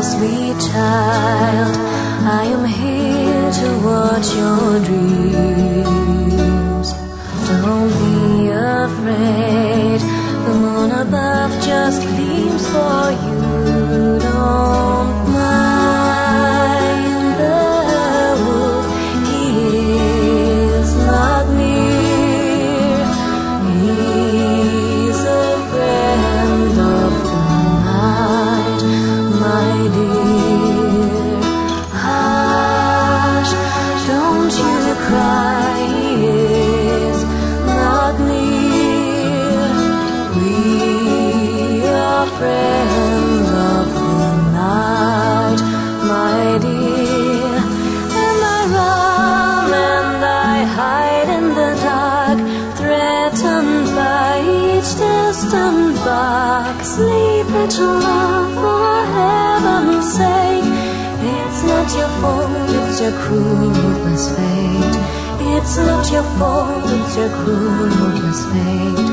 sweet child, I am here to watch your dreams. Don't be afraid, the moon above just gleams for you. Don't mind the wolf, he is not near. He's a friend of the night, my dear. Hush, don't you cry, he is not near. We are friends of the night, my dear. And I run and I hide in the dark, threatened by each distant bark. Sleep, little love, for heaven's sake. It's not your fault, it's your cruel, ruthless fate. It's not your fault, it's your cruel, ruthless fate.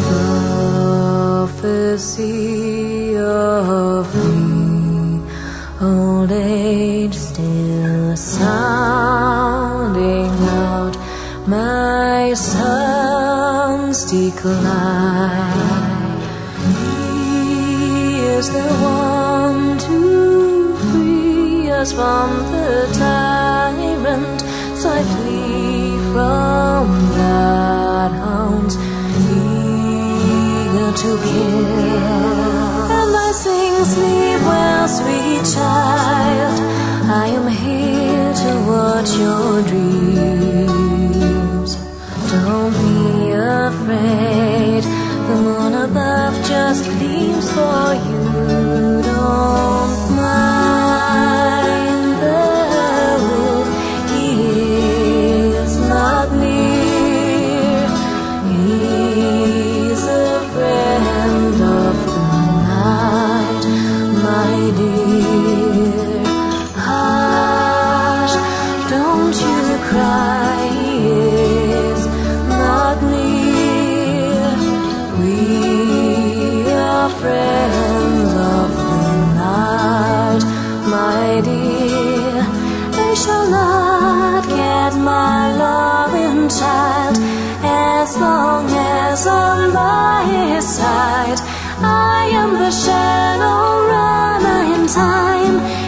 Prophecy of me, old age still sounding out my son's decline. He is the one to free us from the tyrant, so I flee from bloodhounds eager to kill. And I sing, sleep well, sweet child, I am here to watch your dreams. Don't be afraid, the moon above just gleams for you. Don't mind the wolf, he is not near. He's a friend of the night, my dear. Hush, don't you cry, he is not near. We are friends of the night, my dear. They shall not get my loving child, as long as I'm by his side. I am the shadow runner in time,